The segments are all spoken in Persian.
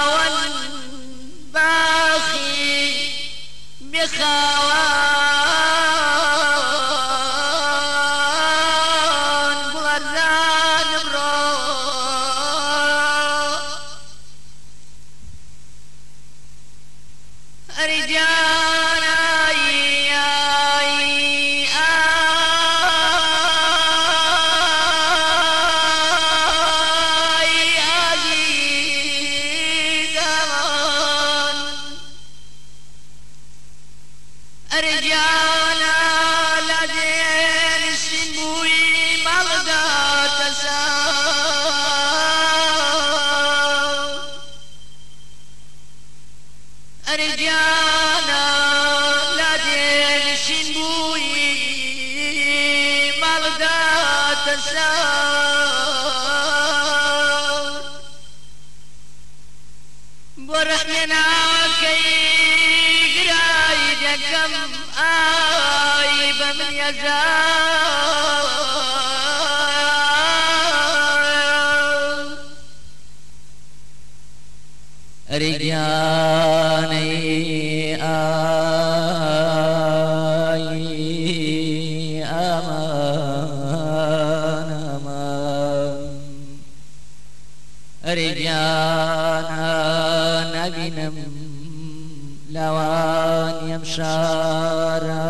خاوەن باخی بخاوەن گوڵەرزانم ڕۆ ئەری جان رجانا لدين سنبوي مغدا تساو رجانا لدين سنبوي مغدا تساو برحنا كي كم آي بمن يزال رجاني آي أمان أمان رجانا نبنم لوان يمشارا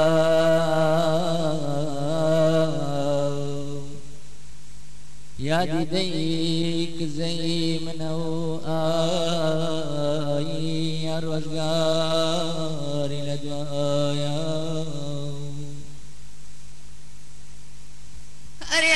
يا ديك زي منو آي يا روزگار لدوايا أري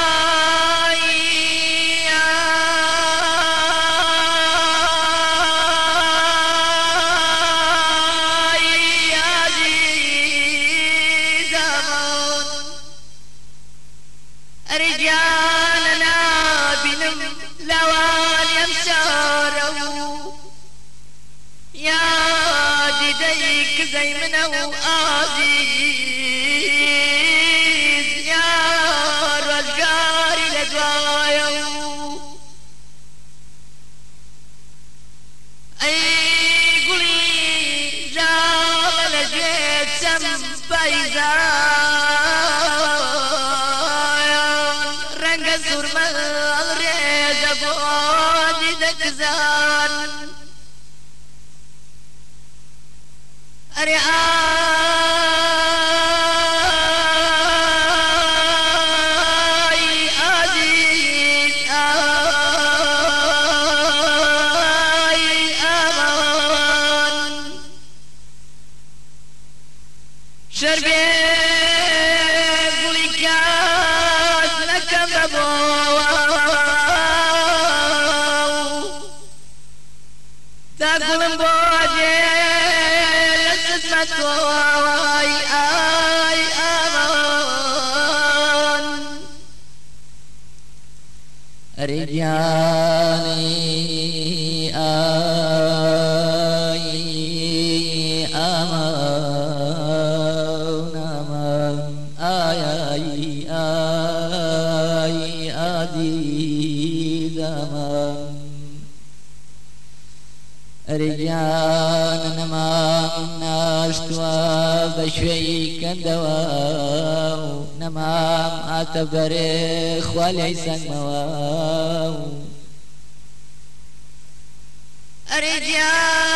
رجالنا بنم لوان يمشارو يا ديك زي منو عزيز يا رجال لدوايو اي قولي جاب لجيت سم سرما الريز بودي دكزان أري عزيز أمان شربي تقولن بوجه لسسمت واي آي أمان رجاني آي أمان أمان آي آي آي عزيز أمان رجانا ما ناشتوا بشوي كندواو نمام أتبرخ وليسن مواو رجانا